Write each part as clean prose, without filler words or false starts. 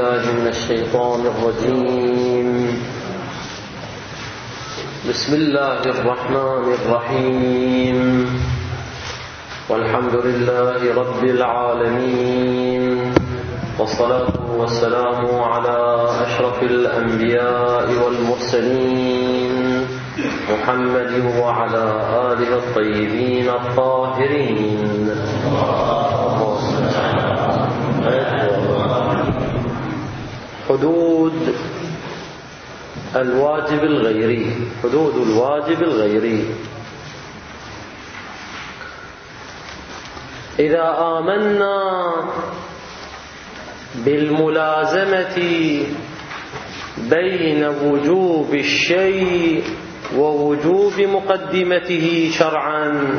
بالله من الشيطان الرجيم. بسم الله الرحمن الرحيم. والحمد لله رب العالمين، والصلاة والسلام على أشرف الأنبياء والمرسلين محمد وعلى آله الطيبين الطاهرين. حدود الواجب الغيري. حدود الواجب الغيري: إذا آمنا بالملازمة بين وجوب الشيء ووجوب مقدمته شرعا،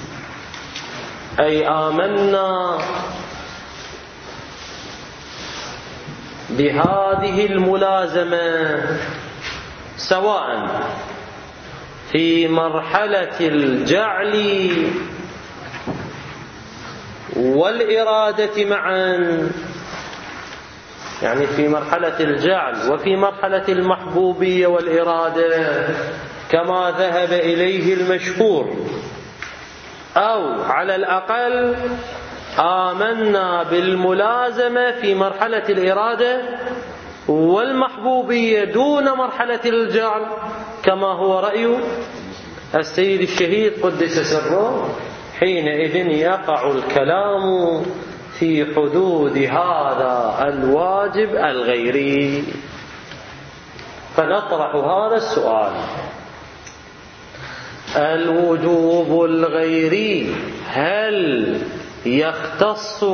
أي آمنا بهذه الملازمة سواء في مرحلة الجعل والإرادة معا، يعني في مرحلة الجعل وفي مرحلة المحبوبية والإرادة كما ذهب إليه المشهور، أو على الأقل آمنا بالملازمة في مرحلة الإرادة والمحبوبية دون مرحلة الجعل، كما هو رأي السيد الشهيد قدس سره. حينئذ يقع الكلام في حدود هذا الواجب الغيري. فنطرح هذا السؤال: الوجوب الغيري هل يختص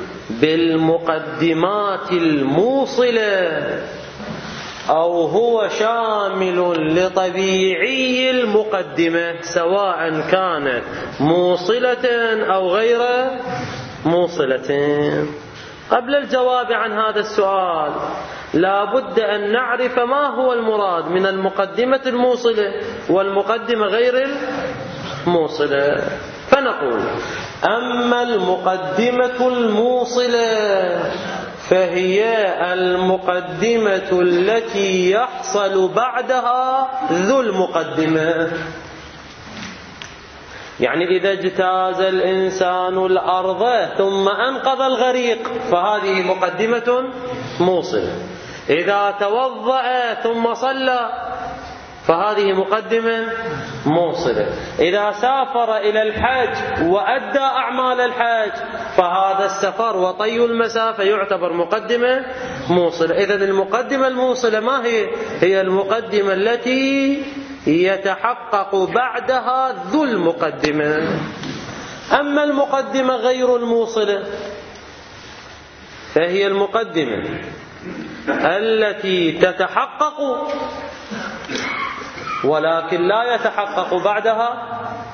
بالمقدمات الموصلة أو هو شامل لطبيعي المقدمة سواء كانت موصلة أو غير موصلة؟ قبل الجواب عن هذا السؤال لا بد أن نعرف ما هو المراد من المقدمة الموصلة والمقدمة غير الموصلة. فنقول: أما المقدمة الموصلة فهي المقدمة التي يحصل بعدها ذو المقدمة. يعني إذا اجتاز الإنسان الأرض ثم أنقذ الغريق فهذه مقدمة موصلة. إذا توضأ ثم صلى فهذه مقدمة موصلة. إذا سافر إلى الحج وأدى أعمال الحج فهذا السفر وطي المسافة يعتبر مقدمة موصلة. إذن المقدمة الموصلة ما هي؟ هي المقدمة التي يتحقق بعدها ذو المقدمة. أما المقدمة غير الموصلة فهي المقدمة التي تتحقق ولكن لا يتحقق بعدها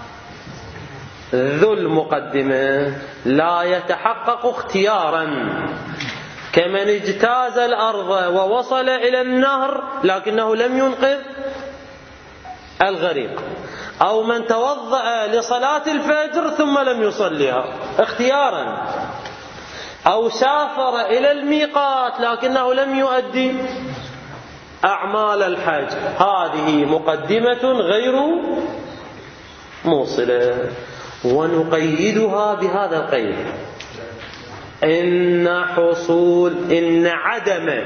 ذو المقدمة، لا يتحقق اختيارا، كمن اجتاز الأرض ووصل إلى النهر لكنه لم ينقذ الغريق، أو من توضأ لصلاة الفجر ثم لم يصليها اختيارا، أو سافر إلى الميقات لكنه لم يؤدي أعمال الحج، هذه مقدمة غير موصلة. ونقيدها بهذا القيد: إن عدم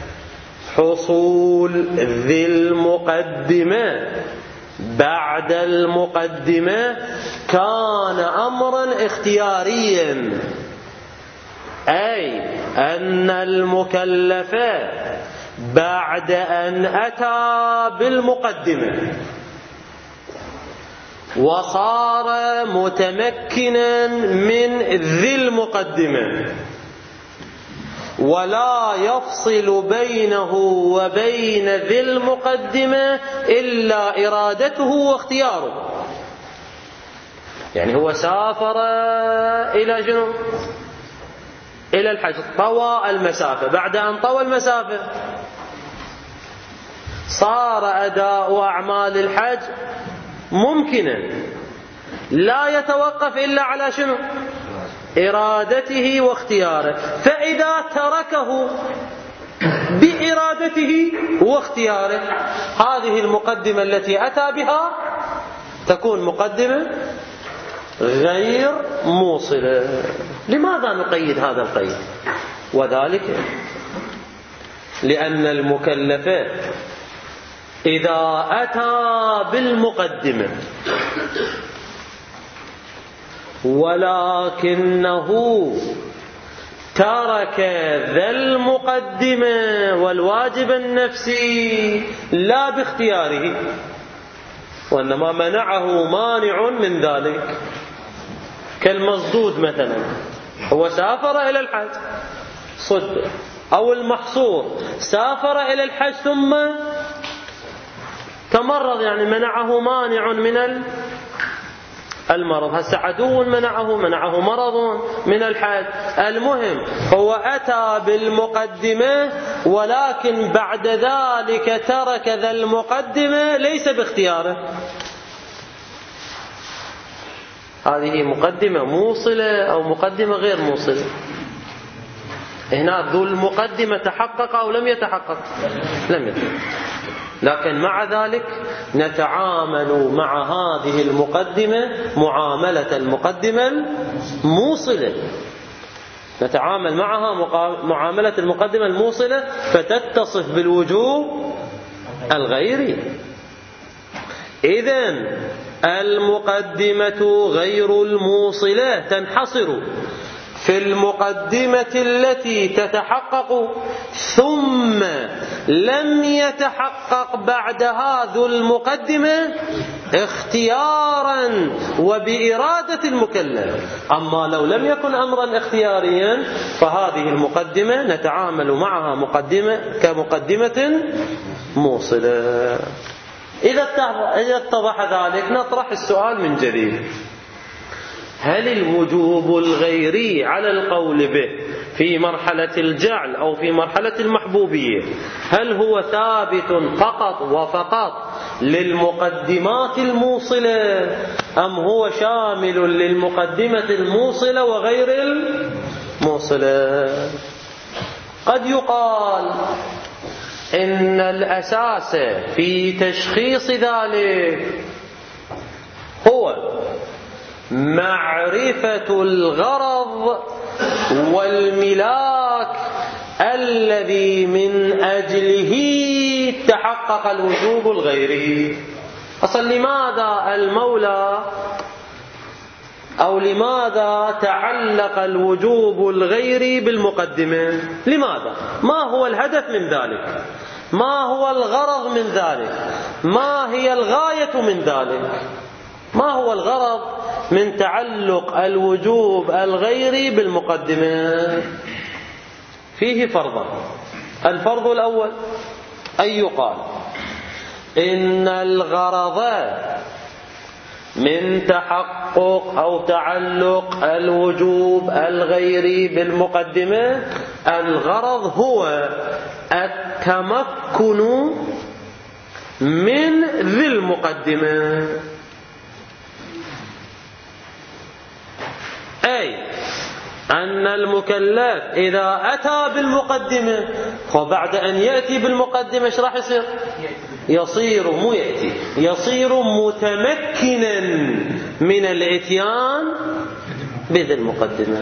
حصول ذي المقدمة بعد المقدمة كان أمرا اختياريا، أي أن المكلف بعد أن أتى بالمقدمة وصار متمكنا من ذي المقدمة ولا يفصل بينه وبين ذي المقدمة إلا إرادته واختياره. يعني هو سافر إلى جنوب إلى الحج، طوى المسافة، بعد أن طوى المسافة صار أداء أعمال الحج ممكنا، لا يتوقف إلا على شنو؟ إرادته واختياره. فإذا تركه بإرادته واختياره. هذه المقدمة التي أتى بها تكون مقدمة غير موصلة. لماذا نقيد هذا القيد؟ وذلك لأن المكلف إذا أتى بالمقدمة ولكنه ترك ذا المقدمة والواجب النفسي لا باختياره، وإنما منعه مانع من ذلك، كالمصدود مثلا، هو سافر إلى الحج صد، أو المحصور سافر إلى الحج ثم تمرض، يعني منعه مانع من المرض. هسه عدو منعه مرض من الحج. المهم هو أتى بالمقدمة ولكن بعد ذلك ترك ذا المقدمة ليس باختياره. هذه مقدمة موصلة أو مقدمة غير موصلة. هنا ذو المقدمة تحقق أو لم يتحقق؟ لم يتحقق. لكن مع ذلك نتعامل مع هذه المقدمة معاملة المقدمة الموصلة، نتعامل معها معاملة المقدمة الموصلة فتتصف بالوجوب الغيري. إذن المقدمة غير الموصلة تنحصر في المقدمة التي تتحقق ثم لم يتحقق بعدها ذو المقدمة اختيارا وبإرادة المكلف. أما لو لم يكن أمرا اختياريا فهذه المقدمة نتعامل معها كمقدمة موصلة. إذا اتضح ذلك نطرح السؤال من جديد: هل الوجوب الغيري على القول به في مرحلة الجعل أو في مرحلة المحبوبية هل هو ثابت فقط وفقط للمقدمات الموصلة أم هو شامل للمقدمة الموصلة وغير الموصلة؟ قد يقال إن الأساس في تشخيص ذلك هو معرفة الغرض والملاك الذي من أجله تحقق الوجوب الغيري. أصلا لماذا المولى أو لماذا تعلق الوجوب الغيري بالمقدمة؟ لماذا؟ ما هو الهدف من ذلك؟ ما هو الغرض من ذلك؟ ما هي الغاية من ذلك؟ ما هو الغرض من تعلق الوجوب الغيري بالمقدمة؟ فيه فرضان. الفرض الأول أن يقال إن الغرض من تحقق أو تعلق الوجوب الغيري بالمقدمة، الغرض هو التمكن من ذي المقدمة، أي أن المكلف إذا أتى بالمقدمة وبعد أن يأتي بالمقدمة ايش راح يصير؟ يصير متمكنا من الإتيان بذي المقدمة.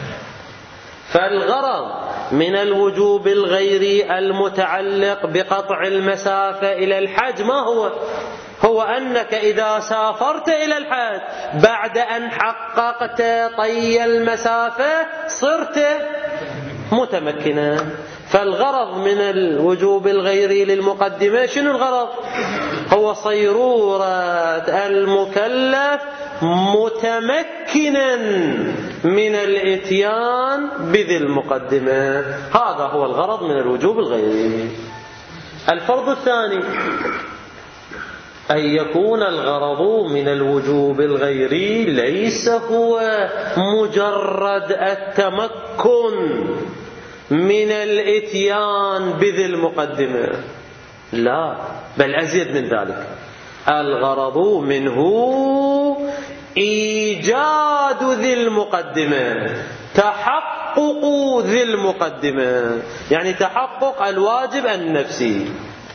فالغرض من الوجوب الغيري المتعلق بقطع المسافة إلى الحج ما هو أنك إذا سافرت إلى الحج بعد أن حققت طي المسافة صرت متمكنا. فالغرض من الوجوب الغيري للمقدمة شنو الغرض؟ هو صيرورة المكلف متمكنا من الإتيان بذي المقدمة، هذا هو الغرض من الوجوب الغيري. الفرض الثاني أن يكون الغرض من الوجوب الغيري ليس هو مجرد التمكن من الإتيان بذي المقدمة، لا، بل أزيد من ذلك، الغرض منه إيجاد ذي المقدمة، تحقق تحقق ذي المقدمة، يعني تحقق الواجب النفسي.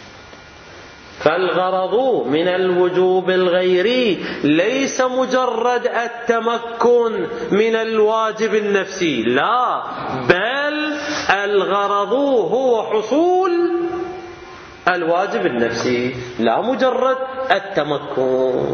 فالغرض من الوجوب الغيري ليس مجرد التمكن من الواجب النفسي، لا، بل الغرض هو حصول الواجب النفسي، لا مجرد التمكن.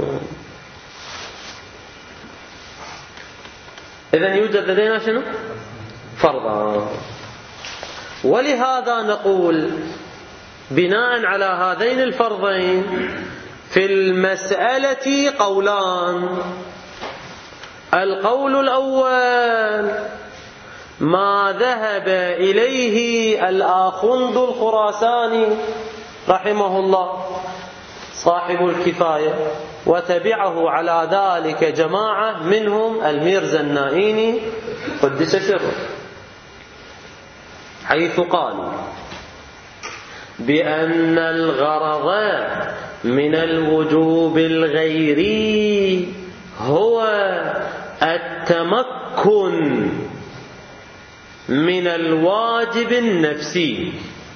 إذن يوجد لدينا شنو؟ فرضان. ولهذا نقول بناء على هذين الفرضين في المسألة قولان. القول الأول ما ذهب إليه الآخوند الخراساني رحمه الله صاحب الكفاية، وتبعه على ذلك جماعة منهم الميرزا النائيني قدس سره، حيث قالوا بأن الغرض من الوجوب الغيري هو التمكن من الواجب النفسي.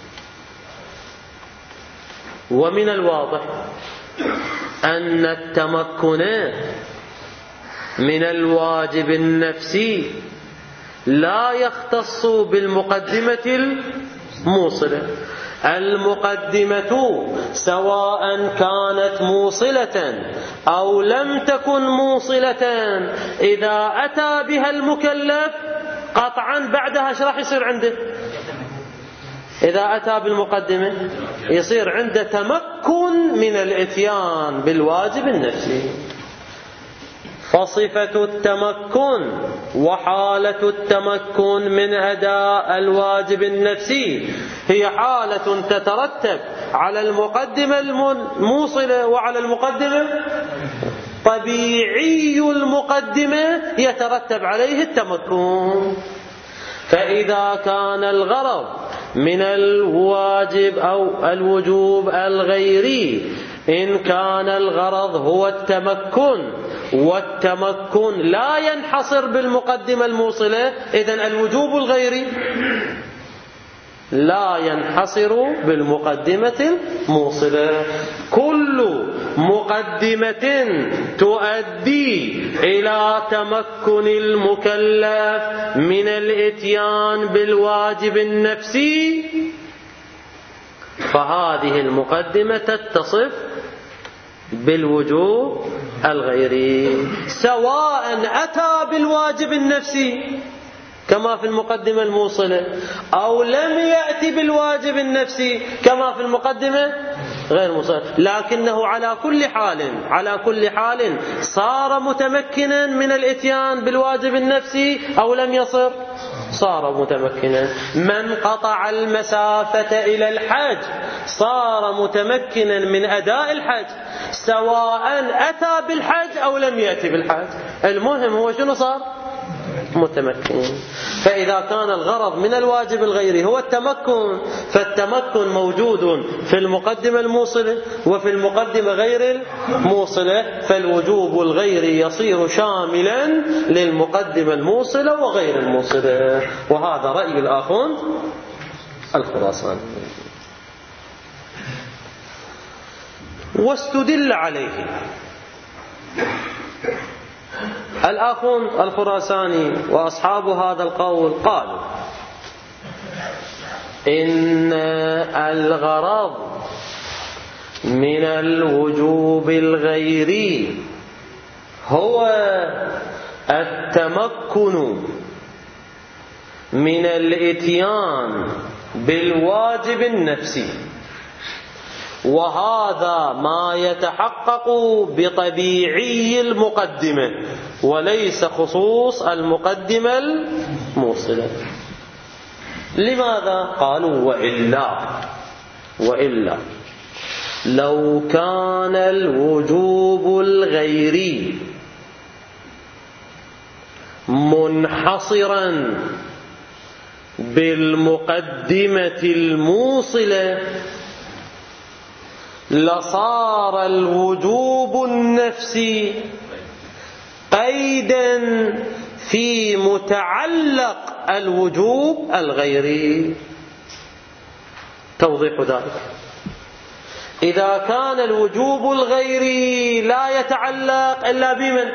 ومن الواضح أن التمكن من الواجب النفسي لا يختص بالمقدمة الموصلة. المقدمة سواء كانت موصلة أو لم تكن موصلة إذا أتى بها المكلف قطعا بعدها ايش راح يصير عنده؟ إذا أتى بالمقدمة يصير عنده تمكن من الإتيان بالواجب النفسي. فصفة التمكن وحالة التمكن من أداء الواجب النفسي هي حالة تترتب على المقدمة الموصلة وعلى المقدمة. طبيعي المقدمة يترتب عليه التمكن. فإذا كان الغرض من الواجب أو الوجوب الغيري إن كان الغرض هو التمكن، والتمكن لا ينحصر بالمقدمة الموصلة، إذن الوجوب الغيري لا ينحصر بالمقدمة الموصلة. كل مقدمة تؤدي إلى تمكن المكلف من الإتيان بالواجب النفسي فهذه المقدمة تتصف بالوجوب الغيري، سواء أتى بالواجب النفسي كما في المقدمة الموصلة أو لم يأتي بالواجب النفسي كما في المقدمة غير موصلة، لكنه على كل حال صار متمكنا من الإتيان بالواجب النفسي أو لم يصر، صار متمكنا. من قطع المسافة إلى الحج صار متمكنا من أداء الحج سواء أتى بالحج أو لم يأتي بالحج، المهم هو شنو صار؟ متمكن. فإذا كان الغرض من الواجب الغيري هو التمكن فالتمكن موجود في المقدمة الموصلة وفي المقدمة غير الموصلة، فالوجوب الغيري يصير شاملا للمقدمة الموصلة وغير الموصلة. وهذا رأي الآخوند الخراساني. واستدل عليه الآخوند الخراساني وأصحاب هذا القول قالوا إن الغرض من الوجوب الغيري هو التمكن من الإتيان بالواجب النفسي، وهذا ما يتحقق بطبيعي المقدمة وليس خصوص المقدمة الموصلة. لماذا؟ قالوا وإلا لو كان الوجوب الغيري منحصرا بالمقدمة الموصلة لصار الوجوب النفسي قيدا في متعلق الوجوب الغيري. توضيح ذلك: إذا كان الوجوب الغيري لا يتعلق إلا بمن؟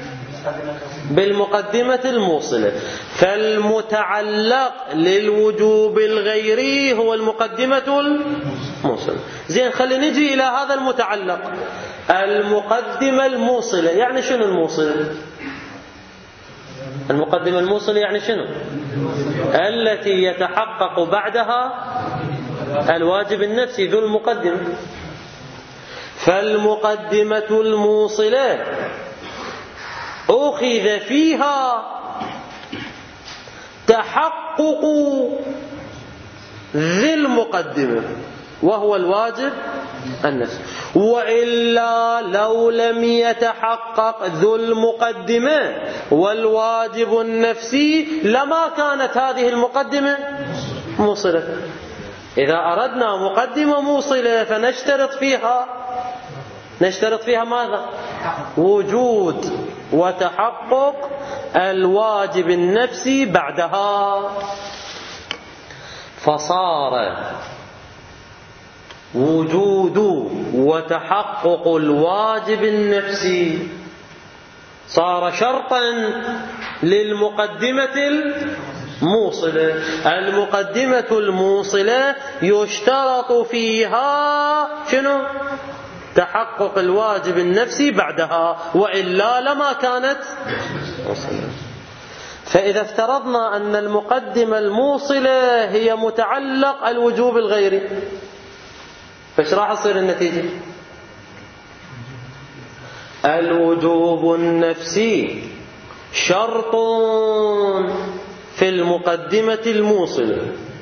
بالمقدمة الموصلة، فالمتعلق للوجوب الغيري هو المقدمة الموصلة. زين، خلي نجي إلى هذا المتعلق، المقدمة الموصلة. يعني شنو الموصلة؟ المقدمة الموصلة يعني شنو؟ التي يتحقق بعدها الواجب النفسي ذو المقدمة. فالمقدمة الموصلة أخذ فيها تحقق ذي المقدمة وهو الواجب النفسي، وإلا لو لم يتحقق ذو المقدمة والواجب النفسي لما كانت هذه المقدمة موصلة. إذا أردنا مقدمة موصلة فنشترط فيها ماذا؟ وجود وتحقق الواجب النفسي بعدها. فصار وجود وتحقق الواجب النفسي صار شرطا للمقدمة الموصلة. المقدمة الموصلة يشترط فيها شنو؟ تحقق الواجب النفسي بعدها، وإلا لما كانت موصلة. فإذا افترضنا أن المقدمة الموصلة هي متعلق الوجوب الغيري، فايش راح تصير النتيجة؟ الوجوب النفسي شرط في المقدمة الموصلة،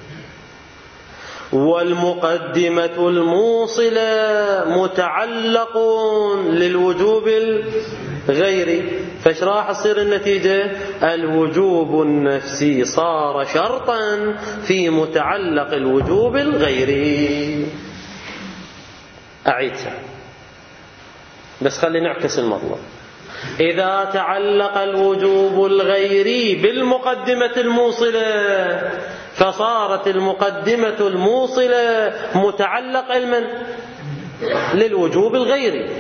والمقدمة الموصلة متعلق للوجوب الغيري. فايش راح تصير النتيجة؟ الوجوب النفسي صار شرطا في متعلق الوجوب الغيري. أعيدها بس خلي نعكس المطلب. إذا تعلق الوجوب الغيري بالمقدمة الموصلة فصارت المقدمة الموصلة متعلق للوجوب الغيري،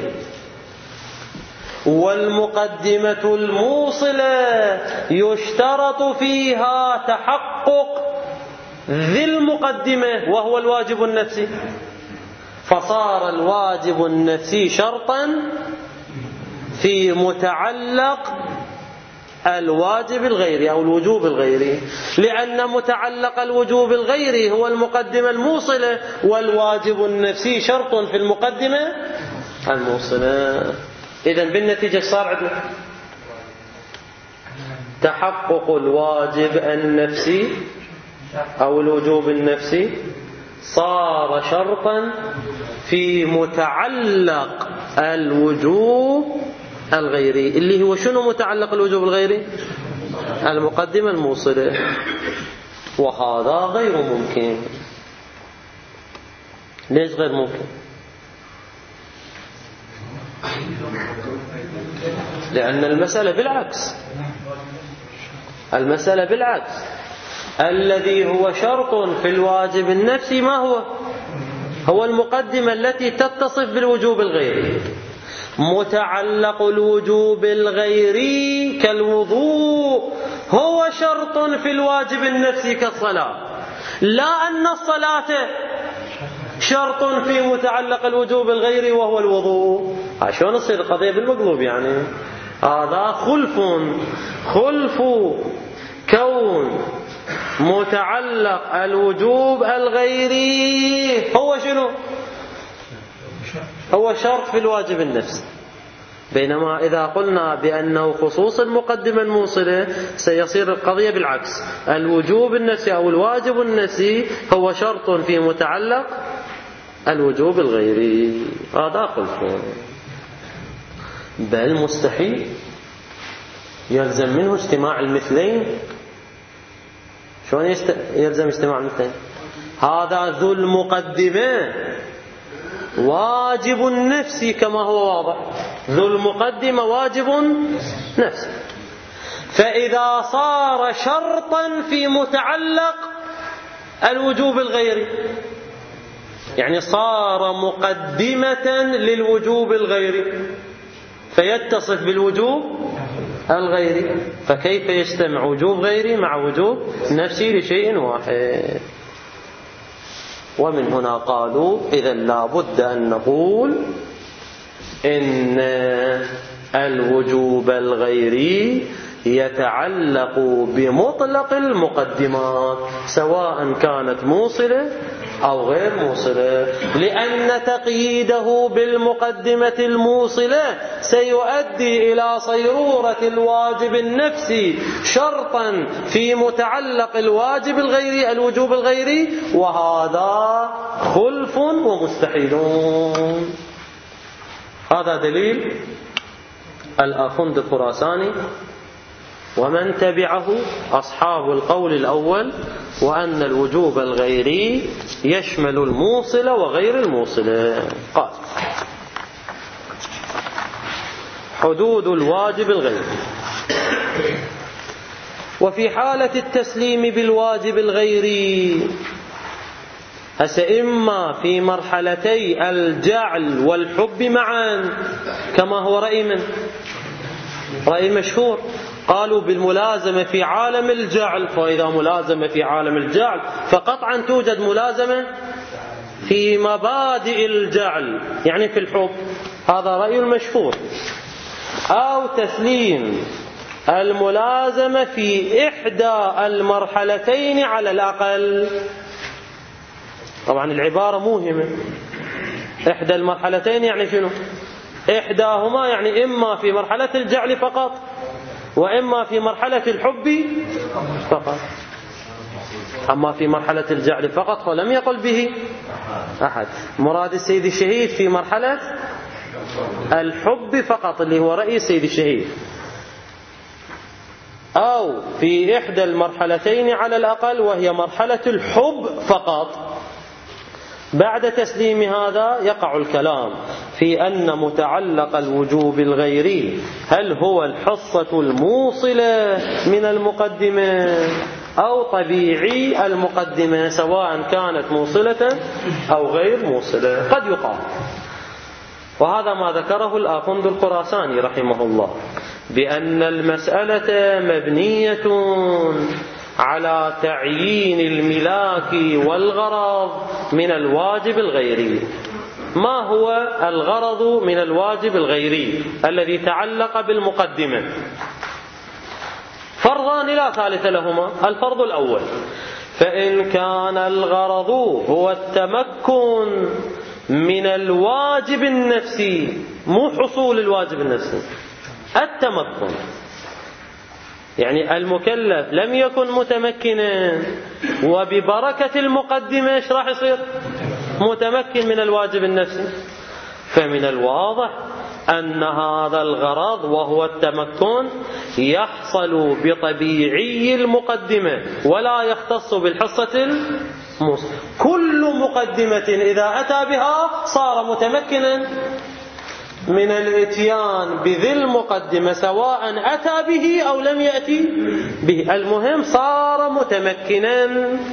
والمقدمة الموصلة يشترط فيها تحقق ذي المقدمة وهو الواجب النفسي، فصار الواجب النفسي شرطا في متعلق الواجب الغيري أو الوجوب الغيري، لأن متعلق الوجوب الغيري هو المقدمة الموصلة، والواجب النفسي شرط في المقدمة الموصلة. إذن بالنتيجة صار عندنا تحقق الواجب النفسي أو الوجوب النفسي صار شرطا في متعلق الوجوب الغيري، اللي هو شنو متعلق الوجوب الغيري؟ المقدمة الموصلة. وهذا غير ممكن. ليش غير ممكن؟ لأن المسألة بالعكس. الذي هو شرط في الواجب النفسي ما هو المقدمة التي تتصف بالوجوب الغيري. متعلق الوجوب الغيري كالوضوء هو شرط في الواجب النفسي كالصلاة، لا أن الصلاة شرط في متعلق الوجوب الغيري وهو الوضوء. عشان تصير القضية بالمقلوب، يعني هذا خلف كون متعلق الوجوب الغيري هو شنو؟ هو شرط في الواجب النفسي. بينما إذا قلنا بأنه خصوص المقدمة الموصلة سيصير القضية بالعكس، الوجوب النفسي أو الواجب النفسي هو شرط في متعلق الوجوب الغيري. هذا خلف، بل مستحيل يلزم منه اجتماع المثلين. شلون يلزم اجتماع المثلين؟ هذا ذو المقدمة واجب نفسي كما هو واضح، ذو المقدمة واجب نفسي، فإذا صار شرطا في متعلق الوجوب الغيري، يعني صار مقدمة للوجوب الغيري فيتصف بالوجوب الغيري، فكيف يجتمع وجوب غيري مع وجوب نفسي لشيء واحد؟ ومن هنا قالوا إذا لا بد أن نقول إن الوجوب الغيري يتعلق بمطلق المقدمات سواء كانت موصلة أو غير موصلة، لأن تقييده بالمقدمة الموصلة سيؤدي إلى صيرورة الواجب النفسي شرطا في متعلق الواجب الغيري الوجوب الغيري، وهذا خلف ومستحيلون. هذا دليل الآخوند الخراساني ومن تبعه أصحاب القول الأول، وأن الوجوب الغيري يشمل الموصل وغير الموصل. قال حدود الواجب الغيري. وفي حالة التسليم بالواجب الغيري إما في مرحلتي الجعل والحب معا كما هو رأي مشهور، قالوا بالملازمة في عالم الجعل، فإذا ملازمة في عالم الجعل فقطعا توجد ملازمة في مبادئ الجعل يعني في الحب، هذا رأي المشهور. أو تسليم الملازمة في إحدى المرحلتين على الأقل. طبعا العبارة موهمة، إحدى المرحلتين يعني شنو؟ إحداهما يعني إما في مرحلة الجعل فقط وإما في مرحلة الحب فقط. أما في مرحلة الجعل فقط فلم يقل به أحد. مراد السيد الشهيد في مرحلة الحب فقط اللي هو رأي السيد الشهيد، أو في إحدى المرحلتين على الأقل وهي مرحلة الحب فقط. بعد تسليم هذا يقع الكلام في أن متعلق الوجوب الغيري هل هو الحصة الموصلة من المقدمة أو طبيعي المقدمة سواء كانت موصلة أو غير موصلة. قد يقال، وهذا ما ذكره الآخوند الخراساني رحمه الله، بأن المسألة مبنية على تعيين الملاك والغرض من الواجب الغيري. ما هو الغرض من الواجب الغيري الذي تعلق بالمقدمة؟ فرضان لا ثالث لهما. الفرض الأول: فإن كان الغرض هو التمكن من الواجب النفسي، مو حصول الواجب النفسي، التمكن، يعني المكلف لم يكن متمكنا وببركة المقدمة ايش راح يصير؟ متمكن من الواجب النفسي. فمن الواضح أن هذا الغرض وهو التمكن يحصل بطبيعي المقدمة ولا يختص بالحصة الموصلة. كل مقدمة إذا أتى بها صار متمكنا من الاتيان بذي المقدمة سواء أتى به أو لم يأتي به، المهم صار متمكنا.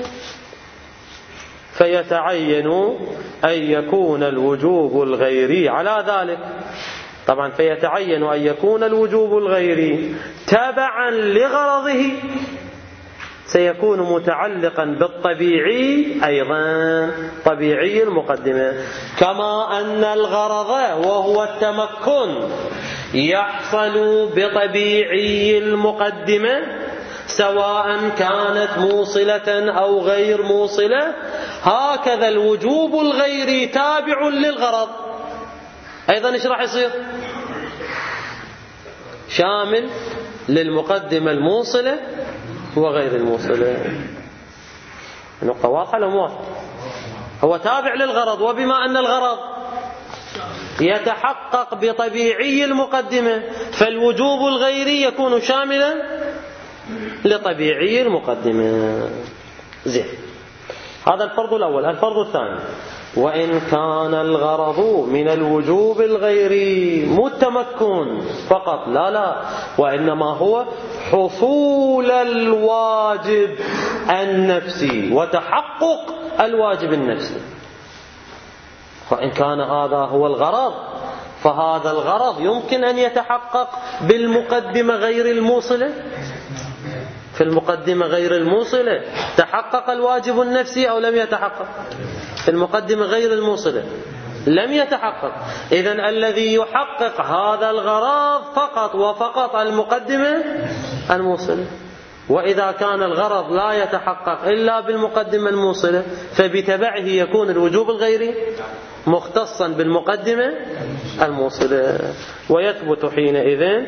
فيتعين أن يكون الوجوب الغيري على ذلك. طبعا فيتعين أن يكون الوجوب الغيري تبعا لغرضه، سيكون متعلقا بالطبيعي أيضا، طبيعي المقدمة، كما أن الغرض وهو التمكن يحصل بطبيعي المقدمة سواء كانت موصلة أو غير موصلة. هكذا الوجوب الغيري تابع للغرض أيضا ايش راح يصير؟ شامل للمقدمة الموصلة وغير الموصلة. نقطة واضحة لو واضحة؟ هو تابع للغرض، وبما أن الغرض يتحقق بطبيعي المقدمة فالوجوب الغيري يكون شاملا لطبيعي المقدمة. زين، هذا الفرض الأول. الفرض الثاني: وإن كان الغرض من الوجوب الغيري مو التمكن فقط، لا، وإنما هو حصول الواجب النفسي وتحقق الواجب النفسي. فإن كان هذا هو الغرض فهذا الغرض يمكن أن يتحقق بالمقدمة غير الموصلة. في المقدمة غير الموصلة تحقق الواجب النفسي أو لم يتحقق؟ في المقدمة غير الموصلة لم يتحقق. إذن الذي يحقق هذا الغرض فقط وفقط المقدمة الموصلة. وإذا كان الغرض لا يتحقق إلا بالمقدمة الموصلة فبتبعه يكون الوجوب الغيري مختصا بالمقدمة الموصلة، ويثبت حينئذ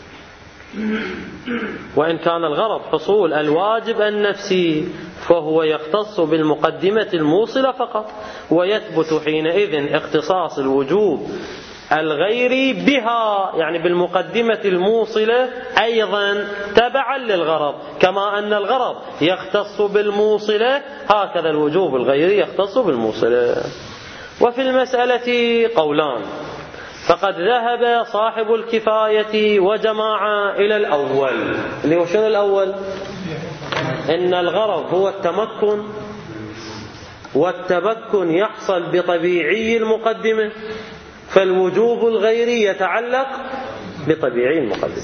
وإن كان الغرض حصول الواجب النفسي فهو يختص بالمقدمة الموصلة فقط، ويثبت حينئذ اختصاص الوجوب الغيري بها، يعني بالمقدمة الموصلة أيضا تبعا للغرض. كما أن الغرض يختص بالموصلة هكذا الوجوب الغيري يختص بالموصلة. وفي المسألة قولان، فقد ذهب صاحب الكفاية وجماعة إلى الأول، اللي هو شنو الأول؟ إن الغرض هو التمكن، والتمكن يحصل بطبيعي المقدمة، فالوجوب الغيري يتعلق بطبيعي المقدمة.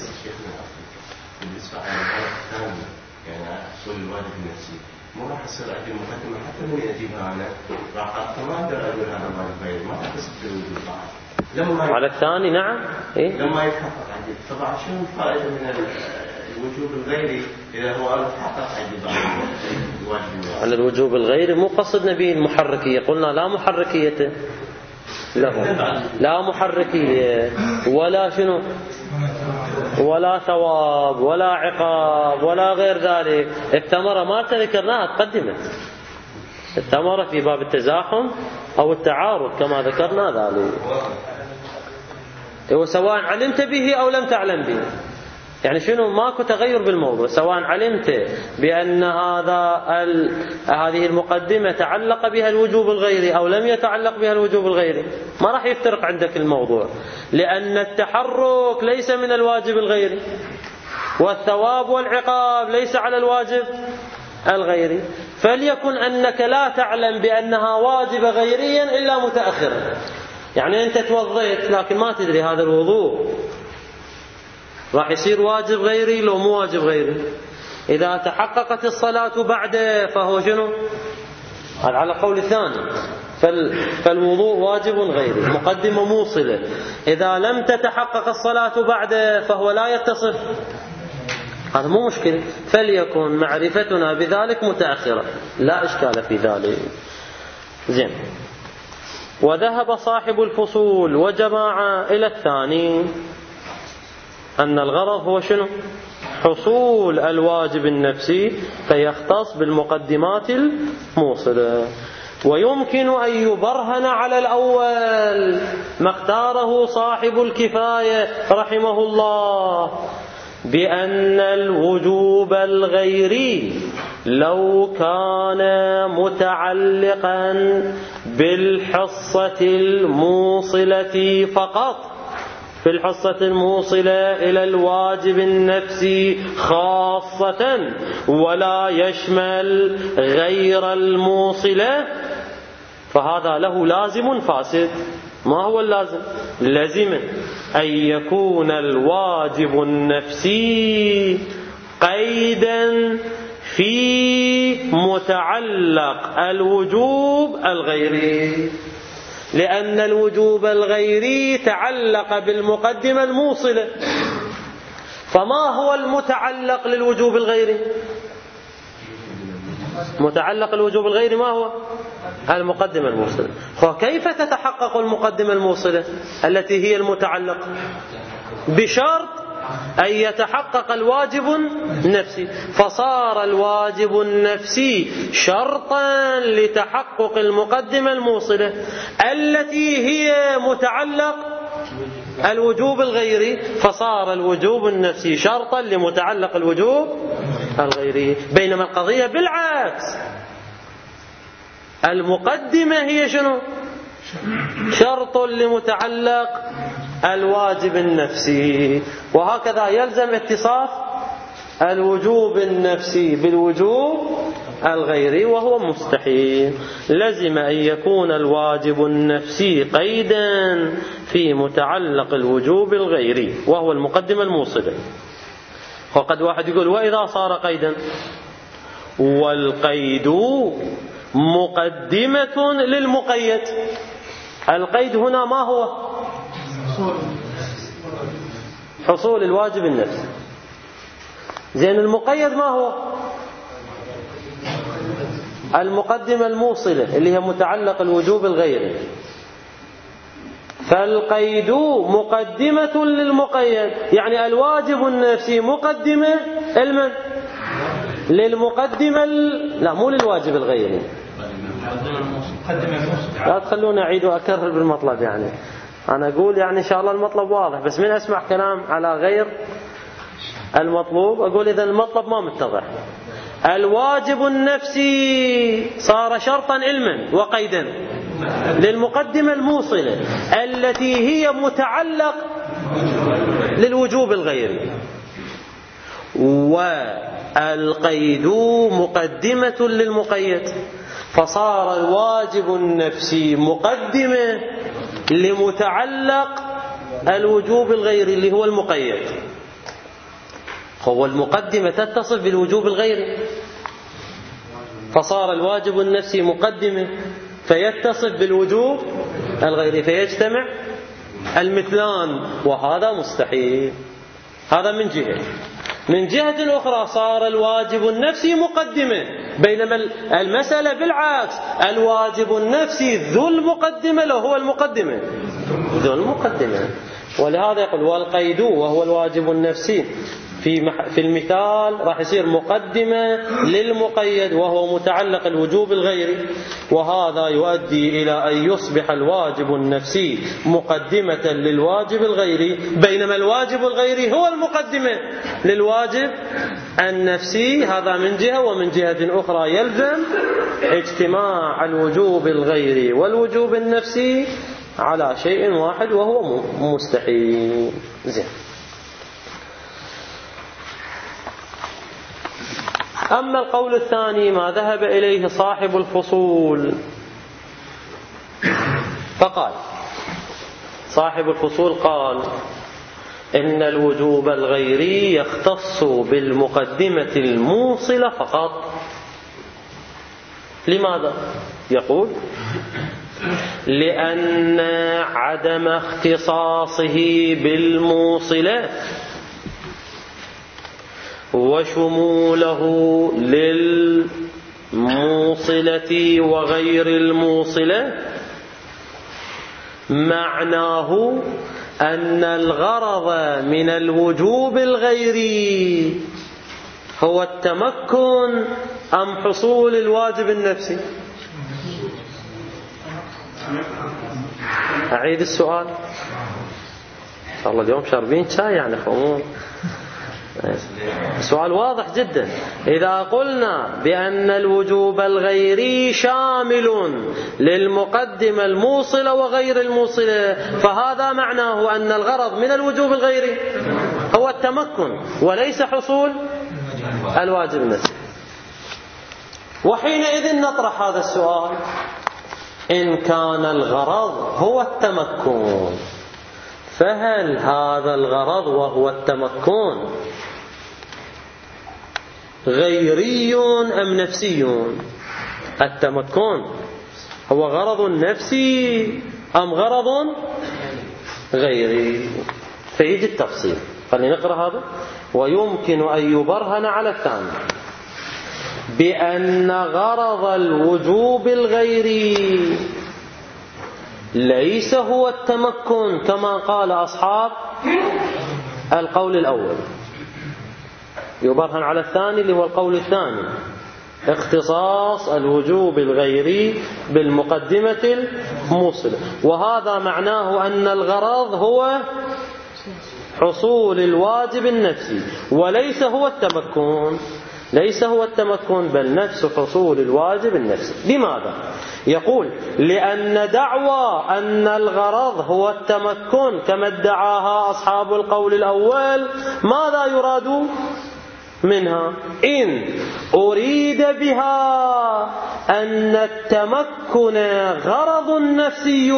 يعني حصول الواجب النفسي ما راح يصير عندي المقدمة حتى لو يجيبها أنا راح ما أقدر أقول هذا الواجب غير ما راح يصير بالوجوب لما على الثاني. نعم إيه؟ لما يتحقق عندي طبعا شنو الفائدة من الوجوب الغيري إذا هو تحقق عندي بعد الواجب. على الوجوب الغيري مو قصدنا به المحركية، قلنا لا محركية له، لا محركية ولا شنو ولا ثواب ولا عقاب ولا غير ذلك. الثمرة ما ذكرناها تقدمت، الثمرة في باب التزاحم أو التعارض كما ذكرنا ذلك، سواء علمت به أو لم تعلم به. يعني شنو ماكو تغير بالموضوع، سواء علمت بأن هذه المقدمة تعلق بها الوجوب الغيري أو لم يتعلق بها الوجوب الغيري ما راح يفترق عندك الموضوع، لأن التحرك ليس من الواجب الغيري والثواب والعقاب ليس على الواجب الغيري. فليكن أنك لا تعلم بأنها واجبة غيريا إلا متأخرا، يعني أنت توضيت لكن ما تدري هذا الوضوء راح يصير واجب غيري لو مو واجب غيري. إذا تحققت الصلاة بعده فهو شنو؟ هذا على قول الثاني، فالوضوء واجب غيري مقدمة موصلة. إذا لم تتحقق الصلاة بعده فهو لا يتصف، هذا مو مشكلة، فليكن معرفتنا بذلك متأخرة لا إشكال في ذلك. زين. وذهب صاحب الفصول وجماعة إلى الثاني، أن الغرض هو شنو؟ حصول الواجب النفسي فيختص بالمقدمات الموصلة. ويمكن أن يبرهن على الأول ما اختاره صاحب الكفاية رحمه الله بأن الوجوب الغيري لو كان متعلقا بالحصة الموصلة فقط، في الحصة الموصلة إلى الواجب النفسي خاصة ولا يشمل غير الموصلة، فهذا له لازم فاسد. ما هو اللازم؟ لازم أن يكون الواجب النفسي قيدا في متعلق الوجوب الغيري، لأن الوجوب الغيري تعلق بالمقدمة الموصلة. فما هو المتعلق للوجوب الغيري؟ متعلق الوجوب الغيري ما هو؟ المقدمة الموصلة. فكيف تتحقق المقدمة الموصلة التي هي المتعلق؟ بشرط أن يتحقق الواجب النفسي، فصار الواجب النفسي شرطا لتحقق المقدمة الموصلة التي هي متعلق الوجوب الغيري، فصار الوجوب النفسي شرطا لمتعلق الوجوب الغيري. بينما القضية بالعكس، المقدمة هي شنو؟ شرط لمتعلق الواجب النفسي. وهكذا يلزم اتصاف الوجوب النفسي بالوجوب الغيري وهو مستحيل. لزم أن يكون الواجب النفسي قيدا في متعلق الوجوب الغيري وهو المقدمة الموصلة. وقد واحد يقول وإذا صار قيدا، والقيد مقدمة للمقيد. القيد هنا ما هو؟ حصول الواجب النفسي. زين المقيد ما هو؟ المقدمة الموصلة اللي هي متعلق الوجوب الغيري. فالقيد مقدمة للمقيد، يعني الواجب النفسي مقدمة المن؟ للمقدمة لا مو للواجب الغيري. لا تخلوني أعيد وأكرر بالمطلب، يعني أنا أقول يعني إن شاء الله المطلب واضح، بس من أسمع كلام على غير المطلوب أقول إذا المطلب ما متضح. الواجب النفسي صار شرطا علما وقيدا للمقدمة الموصلة التي هي متعلق للوجوب الغيري، والقيد مقدمة للمقيد، فصار الواجب النفسي مقدمة لمتعلق الوجوب الغيري اللي هو المقيد. هو المقدمة تتصف بالوجوب الغيري، فصار الواجب النفسي مقدمة فيتصف بالوجوب الغيري فيجتمع المثلان، وهذا مستحيل. هذا من جهة. من جهة أخرى صار الواجب النفسي مقدمة، بينما المسألة بالعكس، الواجب النفسي ذو المقدمة له هو المقدمة ذو المقدمة. ولهذا يقول والقيد وهو الواجب النفسي في المثال راح يصير مقدمة للمقيد وهو متعلق الوجوب الغيري، وهذا يؤدي إلى أن يصبح الواجب النفسي مقدمة للواجب الغيري، بينما الواجب الغيري هو المقدمة للواجب النفسي. هذا من جهة. ومن جهة أخرى يلزم اجتماع الوجوب الغيري والوجوب النفسي على شيء واحد وهو مستحيل. زين. أما القول الثاني ما ذهب إليه صاحب الفصول، فقال صاحب الفصول قال إن الوجوب الغيري يختص بالمقدمة الموصلة فقط. لماذا؟ يقول لأن عدم اختصاصه بالموصلة وشموله للموصلة وغير الموصلة معناه أن الغرض من الوجوب الغيري هو التمكن أم حصول الواجب النفسي؟ أعيد السؤال. إن شاء الله اليوم شاربين شاي يعني خمون. سؤال واضح جدا. إذا قلنا بأن الوجوب الغيري شامل للمقدمة الموصلة وغير الموصلة، فهذا معناه أن الغرض من الوجوب الغيري هو التمكن وليس حصول الواجب النفسي. وحينئذ نطرح هذا السؤال: إن كان الغرض هو التمكن، فهل هذا الغرض وهو التمكن غيري أم نفسي؟ التمكن هو غرض نفسي أم غرض غيري؟ فيجي التفصيل. خلينا نقرأ هذا. ويمكن أن يبرهن على الثاني بأن غرض الوجوب الغيري ليس هو التمكن كما قال أصحاب القول الأول. يبرهن على الثاني اللي هو القول الثاني، اختصاص الوجوب الغيري بالمقدمة الموصلة، وهذا معناه أن الغرض هو حصول الواجب النفسي وليس هو التمكن. ليس هو التمكن بل نفس حصول الواجب النفسي. لماذا؟ يقول لأن دعوى أن الغرض هو التمكن كما ادعاها أصحاب القول الأول ماذا يراد؟ منها إن أريد بها أن التمكن غرض نفسي،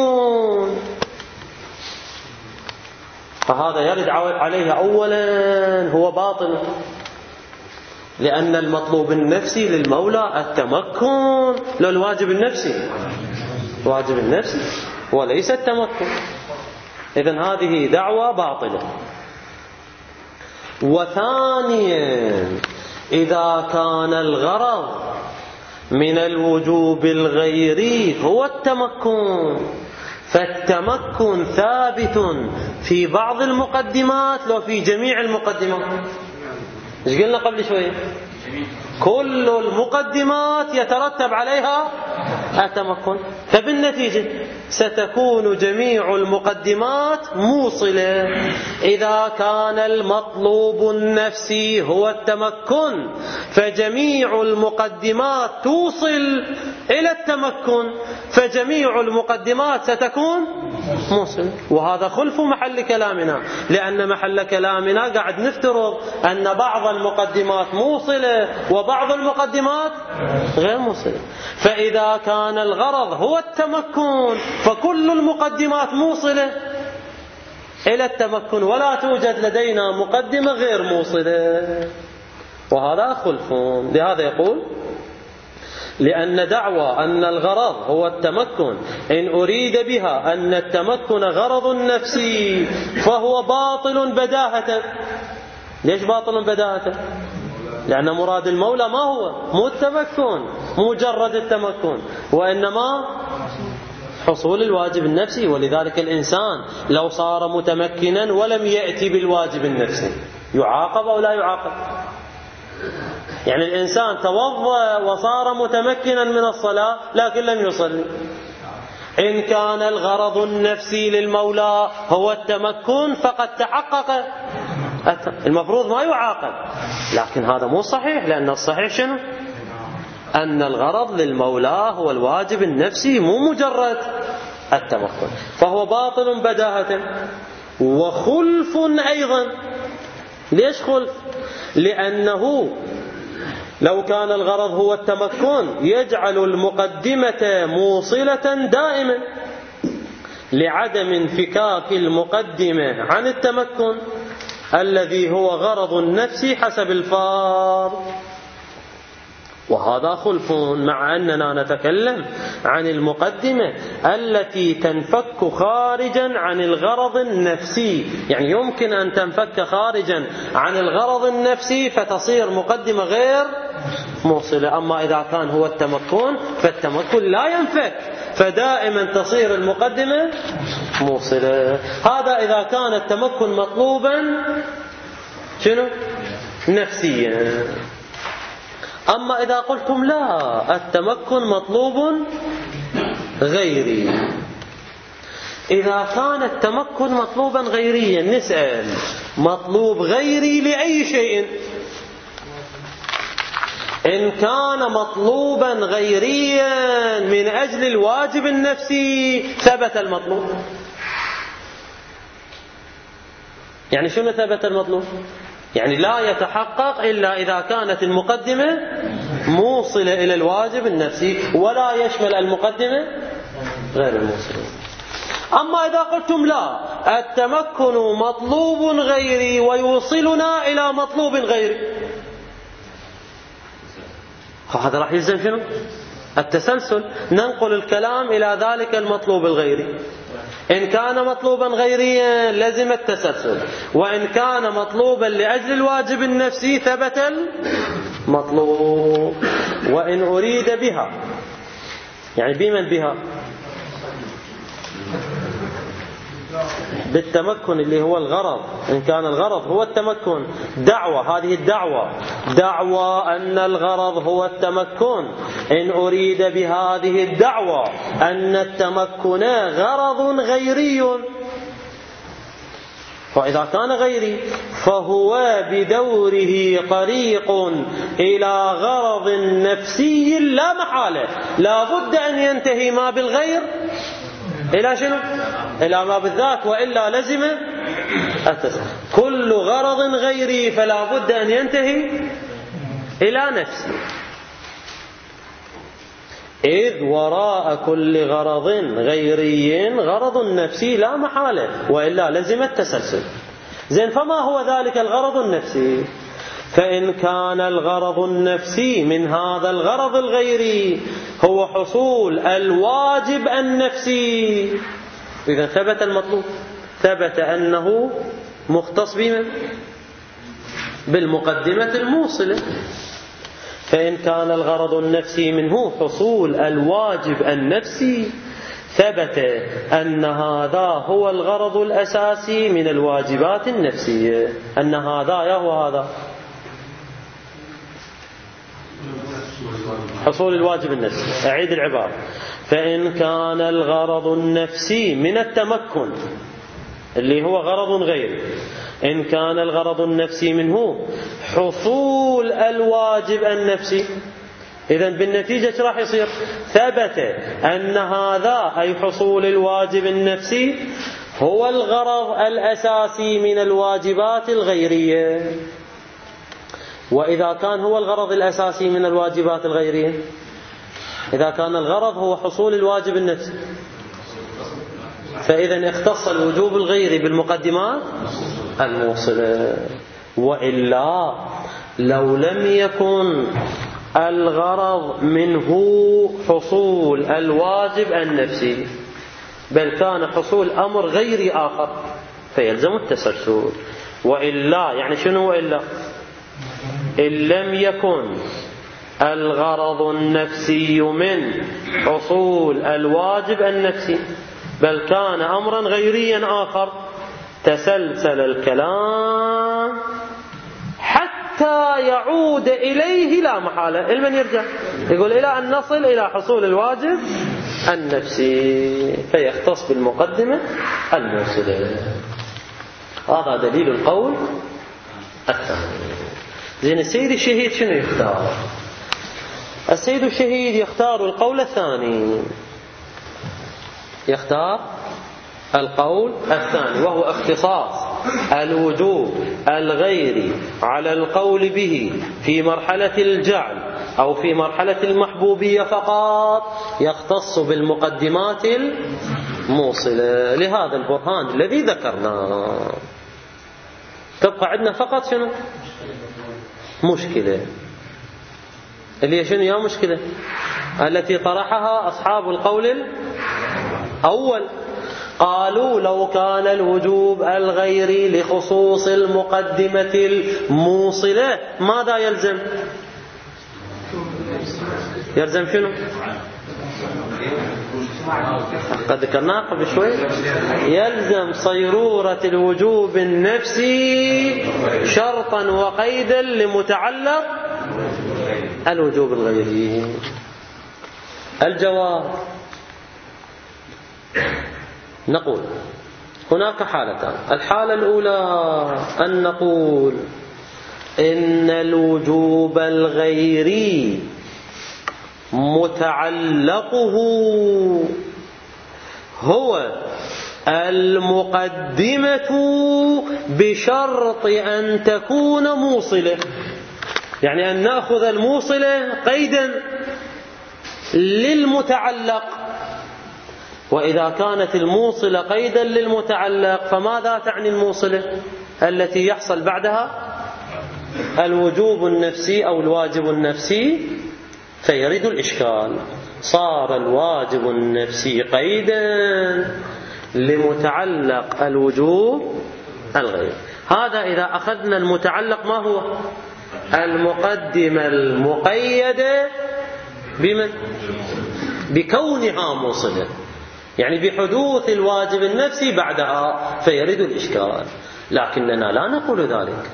فهذا يرد عليه أولا هو باطل، لأن المطلوب النفسي للمولى التمكن، لا الواجب النفسي، الواجب النفسي وليس التمكن. إذن هذه دعوة باطلة. وثانيا إذا كان الغرض من الوجوب الغيري هو التمكن، فالتمكن ثابت في بعض المقدمات لو في جميع المقدمات. ايش قلنا قبل شوي؟ كل المقدمات يترتب عليها التمكن، فبالنتيجة ستكون جميع المقدمات موصلة. إذا كان المطلوب النفسي هو التمكن فجميع المقدمات توصل إلى التمكن، فجميع المقدمات ستكون موصلة. وهذا خلف محل كلامنا، لأن محل كلامنا قاعد نفترض أن بعض المقدمات موصلة وبعض المقدمات غير موصلة. فإذا كان الغرض هو التمكن فكل المقدمات موصلة إلى التمكن، ولا توجد لدينا مقدمة غير موصلة، وهذا خلف. لهذا يقول لأن دعوى أن الغرض هو التمكن إن أريد بها أن التمكن غرض نفسي فهو باطل بداهة. ليش باطل بداهة؟ لأن مراد المولى ما هو؟ مو التمكن، مجرد التمكن، وإنما حصول الواجب النفسي. ولذلك الإنسان لو صار متمكنا ولم يأتي بالواجب النفسي يعاقب أو لا يعاقب؟ يعني الإنسان توضأ وصار متمكنا من الصلاة لكن لم يصلي، إن كان الغرض النفسي للمولى هو التمكن فقد تحقق، المفروض ما يعاقب. لكن هذا مو صحيح، لأن الصحيح شنو؟ أن الغرض للمولى هو الواجب النفسي مو مجرد التمكن، فهو باطل بداهة. وخلف أيضا. ليش خلف؟ لأنه لو كان الغرض هو التمكن يجعل المقدمة موصلة دائما لعدم انفكاك المقدمة عن التمكن الذي هو غرض النفس حسب الفار، وهذا خلف، مع أننا نتكلم عن المقدمة التي تنفك خارجا عن الغرض النفسي. يعني يمكن أن تنفك خارجا عن الغرض النفسي فتصير مقدمة غير موصلة. أما إذا كان هو التمكن فالتمكن لا ينفك، فدائما تصير المقدمة موصلة. هذا إذا كان التمكن مطلوبا شنو؟ نفسيا. أما إذا قلتم لا، التمكن مطلوب غيري، إذا كان التمكن مطلوبا غيريا نسأل مطلوب غيري لأي شيء؟ إن كان مطلوبا غيريا من أجل الواجب النفسي ثبت المطلوب. يعني شنو ثبت المطلوب؟ يعني لا يتحقق إلا إذا كانت المقدمة موصلة إلى الواجب النفسي، ولا يشمل المقدمة غير الموصلة. أما إذا قلتم لا، التمكن مطلوب غيري ويوصلنا إلى مطلوب غيري، هذا راح يلزم شنو؟ التسلسل، ننقل الكلام إلى ذلك المطلوب الغيري. إن كان مطلوبا غيريا لزم التسلسل، وإن كان مطلوبا لأجل الواجب النفسي ثبت المطلوب. وإن أريد بها، يعني بمن بها؟ بالتمكن اللي هو الغرض. إن كان الغرض هو التمكن، دعوة، هذه الدعوة دعوة أن الغرض هو التمكن، إن أريد بهذه الدعوة أن التمكن غرض غيري، وإذا كان غيري فهو بدوره طريق إلى غرض نفسي لا محالة، لا بد أن ينتهي ما بالغير إلى شنو؟ إلى ما بالذات، وإلا لزم التسلسل. كل غرض غيري فلا بد أن ينتهي إلى نفسي، إذ وراء كل غرض غيري غرض نفسي لا محالة، وإلا لزم التسلسل. زين، فما هو ذلك الغرض النفسي؟ فإن كان الغرض النفسي من هذا الغرض الغيري هو حصول الواجب النفسي، إذا ثبت المطلوب، ثبت أنه مختص بمن؟ بالمقدمة الموصلة. فإن كان الغرض النفسي منه حصول الواجب النفسي ثبت أن هذا هو الغرض الأساسي من الواجبات النفسية، أن هذا هو هذا حصول الواجب النفسي. أعيد العبارة: فإن كان الغرض النفسي من التمكن اللي هو غرض غيري، إن كان الغرض النفسي منه حصول الواجب النفسي، إذن بالنتيجة راح يصير ثبت أن هذا أي حصول الواجب النفسي هو الغرض الأساسي من الواجبات الغيرية. وإذا كان هو الغرض الأساسي من الواجبات الغيرية، إذا كان الغرض هو حصول الواجب النفسي، فإذا اختص الوجوب الغيري بالمقدمات الموصلة. وإلا لو لم يكن الغرض منه حصول الواجب النفسي بل كان حصول أمر غيري آخر فيلزم التسلسل. وإلا يعني شنو؟ وإلا إن لم يكن الغرض النفسي من حصول الواجب النفسي بل كان أمرا غيريا آخر تسلسل الكلام حتى يعود إليه لا محالة. المن يرجع يقول إلى أن نصل إلى حصول الواجب النفسي فيختص بالمقدمة الموصلة. هذا دليل القول الثاني. زين، السيد الشهيد شنو يختار؟ السيد الشهيد يختار القول الثاني، يختار القول الثاني، وهو اختصاص الوجوب الغيري على القول به في مرحلة الجعل أو في مرحلة المحبوبية فقط، يختص بالمقدمات الموصلة لهذا البرهان الذي ذكرناه. تبقى عندنا فقط شنو؟ مشكلة، اللي هي شنو؟ يا مشكلة التي طرحها أصحاب القول الأول. قالوا لو كان الوجوب الغيري لخصوص المقدمة الموصلة ماذا يلزم؟ يلزم شنو؟ قد ذكرناه قبل شوي. يلزم صيرورة الوجوب النفسي شرطا وقيدا لمتعلق الوجوب الغيري. الجواب: نقول هناك حالتان. الحالة الأولى أن نقول إن الوجوب الغيري متعلقه هو المقدمة بشرط أن تكون موصلة، يعني أن نأخذ الموصلة قيدا للمتعلق. وإذا كانت الموصلة قيدا للمتعلق فماذا تعني الموصلة التي يحصل بعدها الوجوب النفسي أو الواجب النفسي؟ فيرد الإشكال. صار الواجب النفسي قيدا لمتعلق الوجوب الغير. هذا إذا أخذنا المتعلق ما هو؟ المقدمة المقيدة بمن؟ بكونها موصلة، يعني بحدوث الواجب النفسي بعدها، فيرد الإشكال. لكننا لا نقول ذلك،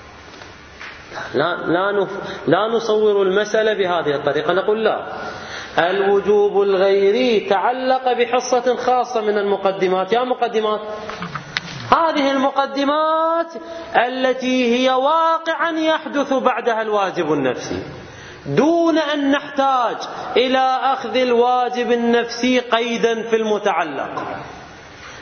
لا نصور المسألة بهذه الطريقة. نقول لا، الوجوب الغيري تعلق بحصة خاصة من المقدمات. يا مقدمات، هذه المقدمات التي هي واقعا يحدث بعدها الواجب النفسي دون أن نحتاج إلى أخذ الواجب النفسي قيدا في المتعلق.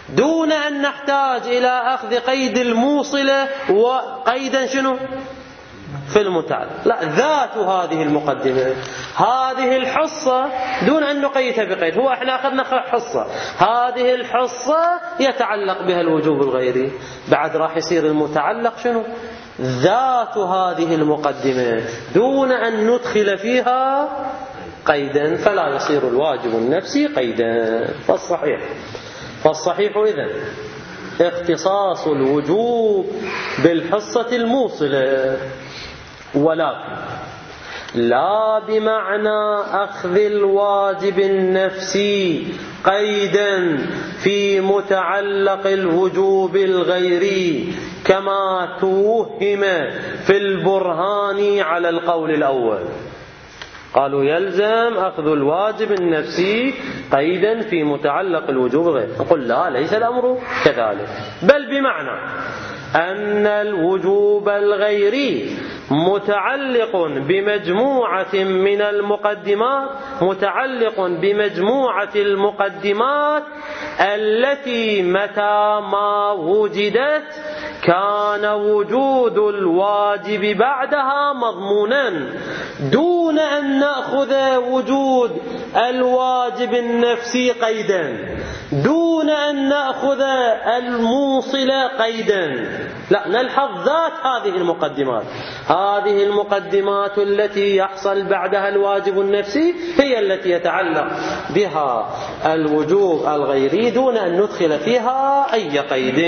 دون أن نحتاج إلى أخذ قيد الموصلة وقيدا شنو في المتعلق. لا، ذات هذه المقدمة، هذه الحصة دون أن نقيدها بقيد. هو احنا أخذنا حصة، هذه الحصة يتعلق بها الوجوب الغيري، بعد راح يصير المتعلق شنو ذات هذه المقدمة دون أن ندخل فيها قيدا، فلا يصير الواجب النفسي قيدا. فالصحيح إذن اختصاص الوجوب بالحصة الموصلة، ولكن لا بمعنى أخذ الواجب النفسي قيدا في متعلق الوجوب الغيري كما توهم في البرهان على القول الأول. قالوا يلزم أخذ الواجب النفسي قيدا في متعلق الوجوب الغيري. نقول لا، ليس الأمر كذلك، بل بمعنى أن الوجوب الغيري متعلق بمجموعة من المقدمات، متعلق بمجموعة المقدمات التي متى ما وجدت كان وجود الواجب بعدها مضمونا، دون أن نأخذ وجود الواجب النفسي قيدا، دون أن نأخذ الموصل قيدا. لا، نلحظ ذات هذه المقدمات. هذه المقدمات التي يحصل بعدها الواجب النفسي هي التي يتعلق بها الوجوب الغيري دون أن ندخل فيها أي قيد.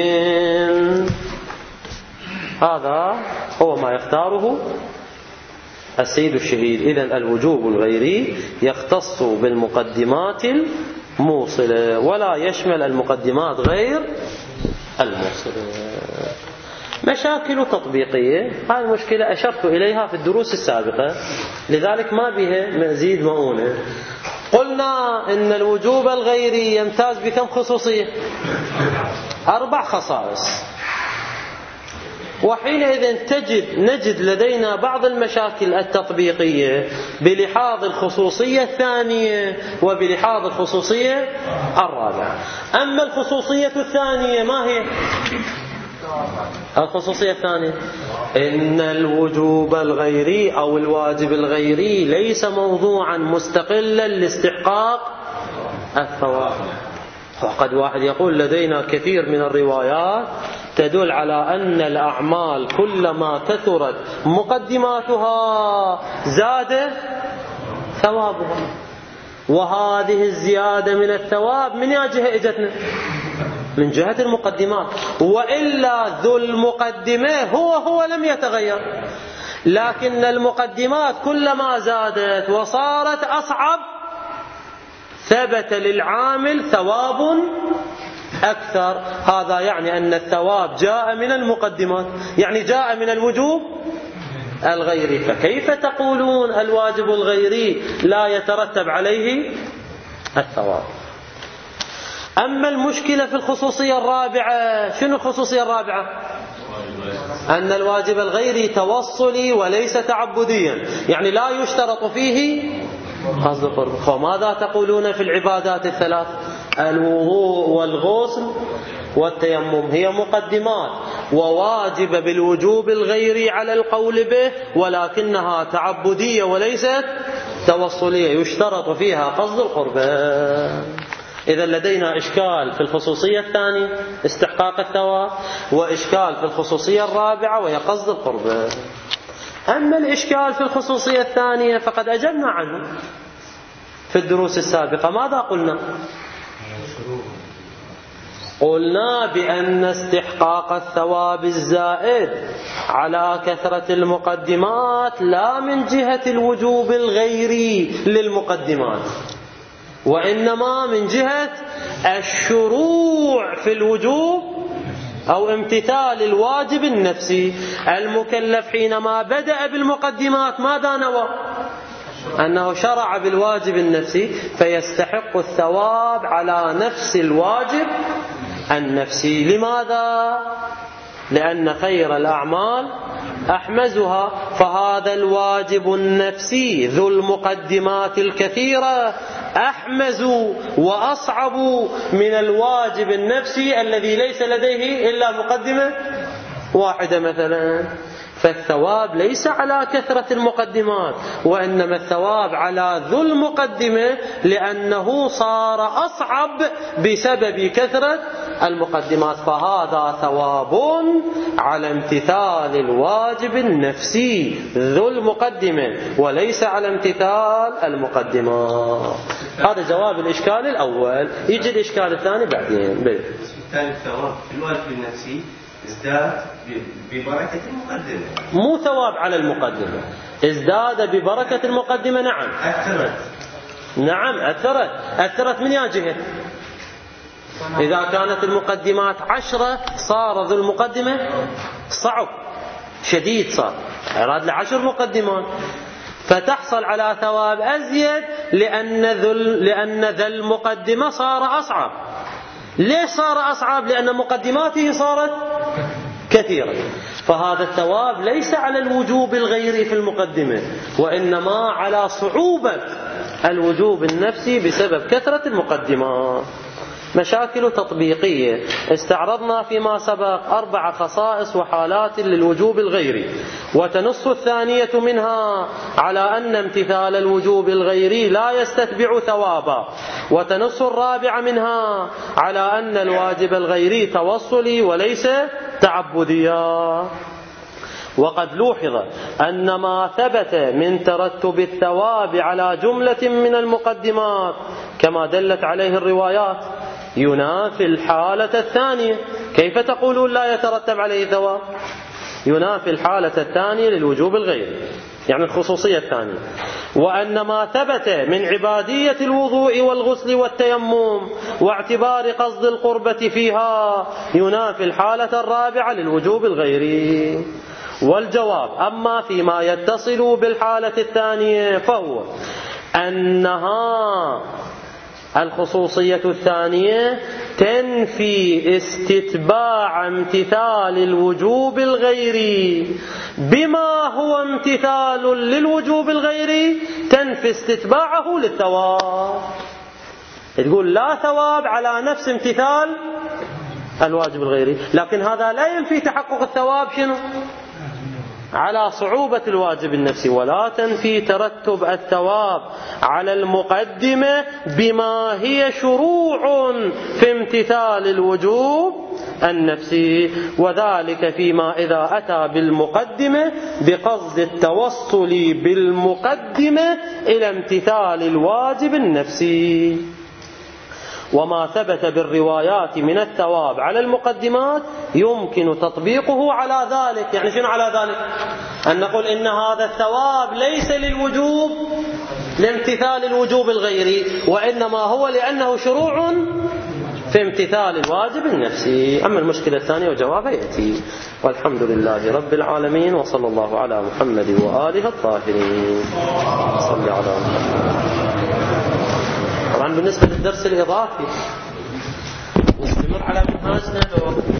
هذا هو ما يختاره السيد الشهيد. إذن الوجوب الغيري يختص بالمقدمات الموصلة ولا يشمل المقدمات غير الموصلة. مشاكل تطبيقية، هذه المشكلة أشرت إليها في الدروس السابقة، لذلك ما بها مزيد مؤونة. قلنا إن الوجوب الغيري يمتاز بكم خصوصية؟ 4 خصائص. وحينئذ نجد لدينا بعض المشاكل التطبيقية بلحاظ الخصوصية الثانية وبلحاظ الخصوصية الرابعة. أما الخصوصية الثانية ما هي؟ الخصوصية الثانية إن الوجوب الغيري أو الواجب الغيري ليس موضوعا مستقلا لاستحقاق الثواب. وقد واحد يقول لدينا كثير من الروايات تدل على أن الأعمال كلما كثرت مقدماتها زاد ثوابها، وهذه الزيادة من الثواب من أي جهة إجتنا؟ من جهة المقدمات، وإلا ذو المقدمة هو لم يتغير، لكن المقدمات كلما زادت وصارت أصعب ثبت للعامل ثواب أكثر. هذا يعني أن الثواب جاء من المقدمات، يعني جاء من الوجوب الغيري. فكيف تقولون الواجب الغيري لا يترتب عليه الثواب؟ أما المشكلة في الخصوصية الرابعة، شنو الخصوصية الرابعة؟ أن الواجب الغيري توصلي وليس تعبديا، يعني لا يشترط فيه قصد القرب. فماذا تقولون في العبادات الثلاث؟ الوضوء والغسل والتيمم هي مقدمات وواجب بالوجوب الغيري على القول به، ولكنها تعبدية وليست توصلية، يشترط فيها قصد القرب. إذا لدينا إشكال في الخصوصية الثانية استحقاق الثواب، وإشكال في الخصوصية الرابعة وهي قصد القرب. أما الإشكال في الخصوصية الثانية فقد أجبنا عنه في الدروس السابقة. ماذا قلنا؟ قلنا بأن استحقاق الثواب الزائد على كثرة المقدمات لا من جهة الوجوب الغيري للمقدمات، وإنما من جهة الشروع في الوجوب أو امتثال الواجب النفسي. المكلف حينما بدأ بالمقدمات ماذا نوى؟ أنه شرع بالواجب النفسي، فيستحق الثواب على نفس الواجب النفسي. لماذا؟ لأن خير الأعمال أحمزها، فهذا الواجب النفسي ذو المقدمات الكثيرة أحمز وأصعب من الواجب النفسي الذي ليس لديه إلا مقدمة واحدة مثلا. فالثواب ليس على كثرة المقدمات، وإنما الثواب على ذو المقدمة، لأنه صار أصعب بسبب كثرة المقدمات. فهذا ثواب على امتثال الواجب النفسي ذو المقدمة، وليس على امتثال المقدمات. هذا جواب الإشكال الأول. يجي الإشكال الثاني بعدين. الثاني الثواب في الواجب النفسي ازداد ببركة المقدمة، مو ثواب على المقدمة، ازداد ببركة المقدمة. نعم أثرت من يا جهة؟ إذا كانت المقدمات 10 صار ذو المقدمة صعب شديد، صار أراد ل10 مقدمات، فتحصل على ثواب أزيد لأن ذا المقدمة صار أصعب. ليش صار أصعب؟ لأن مقدماته صارت كثيرة. فهذا الثواب ليس على الوجوب الغيري في المقدمة، وإنما على صعوبة الوجوب النفسي بسبب كثرة المقدمات. مشاكل تطبيقية. استعرضنا فيما سبق 4 خصائص وحالات للوجوب الغيري، وتنص الثانية منها على أن امتثال الوجوب الغيري لا يستتبع ثوابا، وتنص الرابعة منها على أن الواجب الغيري توصلي وليس تعبديا. وقد لوحظ أن ما ثبت من ترتب الثواب على جملة من المقدمات كما دلت عليه الروايات ينافي الحالة الثانية. كيف تقولون لا يترتب عليه ثواب؟ ينافي الحالة الثانية للوجوب الغيري، يعني الخصوصية الثانية. وأن ما ثبت من عبادية الوضوء والغسل والتيمم واعتبار قصد القربة فيها ينافي الحالة الرابعة للوجوب الغيري. والجواب أما فيما يتصل بالحالة الثانية فهو أنها الخصوصية الثانية تنفي استتباع امتثال الوجوب الغيري بما هو امتثال للوجوب الغيري، تنفي استتباعه للثواب. تقول لا ثواب على نفس امتثال الواجب الغيري، لكن هذا لا ينفي تحقق الثواب شنو؟ على صعوبة الواجب النفسي، ولا تنفي ترتب الثواب على المقدمة بما هي شروع في امتثال الوجوب النفسي، وذلك فيما إذا أتى بالمقدمة بقصد التوصل بالمقدمة إلى امتثال الواجب النفسي. وما ثبت بالروايات من الثواب على المقدمات يمكن تطبيقه على ذلك. يعني شنو على ذلك؟ أن نقول إن هذا الثواب ليس للوجوب لامتثال الوجوب الغيري، وإنما هو لأنه شروع في امتثال الواجب النفسي. أما المشكلة الثانية وجوابها يأتي. والحمد لله رب العالمين، وصلى الله على محمد وآله الطاهرين. صلى على محمد. طبعا بالنسبة للدرس الإضافي نستمر على منهاجنا.